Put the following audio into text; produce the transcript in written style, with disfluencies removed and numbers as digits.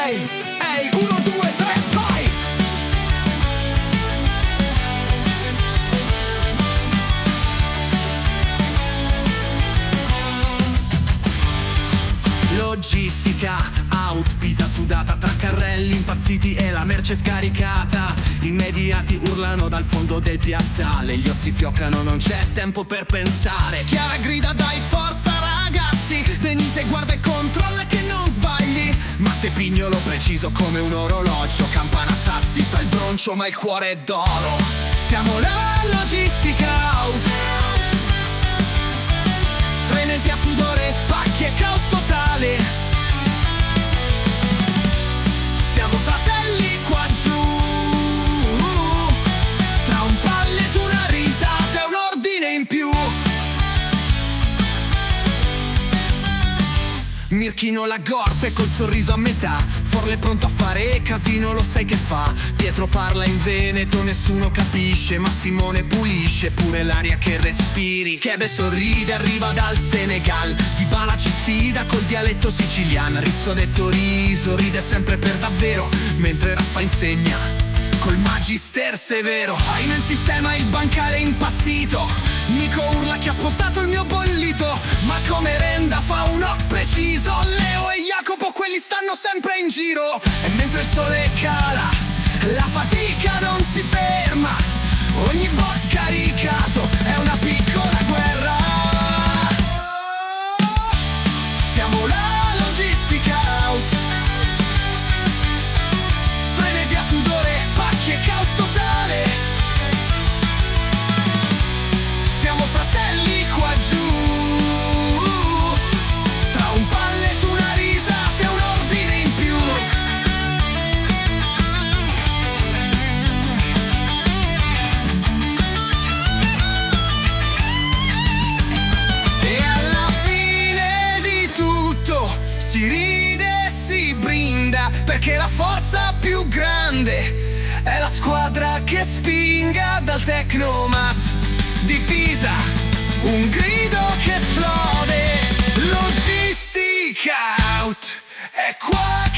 Ehi, ehi, 1, 2, 3, vai! Logistica, out, Pisa sudata tra carrelli impazziti e la merce scaricata. Immediati urlano dal fondo del piazzale, gli occhi fioccano, non c'è tempo per pensare. Chiara grida dai forza ragazzi, Denise guarda e controlla che non sbagli. Matte pignolo preciso come un orologio, Campana sta zitto al broncio ma il cuore è d'oro. Siamo la logistica out, frenesia, sudore, pacchi e caos totale. Siamo fratelli qua giù, tra un pallet, una risata e un ordine in più. Mirchino la gorpe col sorriso a metà, Forle pronto a fare casino, lo sai che fa. Pietro parla in veneto, nessuno capisce, ma Simone pulisce pure l'aria che respiri. Chebe sorride, arriva dal Senegal, Dybala ci sfida col dialetto siciliano. Rizzo detto riso, ride sempre per davvero, mentre Raffa insegna col magister severo. Hai nel sistema il bancale impazzito, Nico urla che ha spostato il mio bollito, ma come renda fa un occhio preciso. Leo e Jacopo quelli stanno sempre in giro, e mentre il sole cala la fatica non si ferma. Ogni box caricato è una piccola guerra. Siamo la logistica out, frenesia, sudore, pacchi e caos totale. Siamo fratelli qua giù, tra un pallet, una risata e un ordine in più. E alla fine di tutto si ride e si brinda, perché la forza più grande è la squadra che spinga. Dal Tecnomat di Pisa un grido che esplode. Logistica out è qua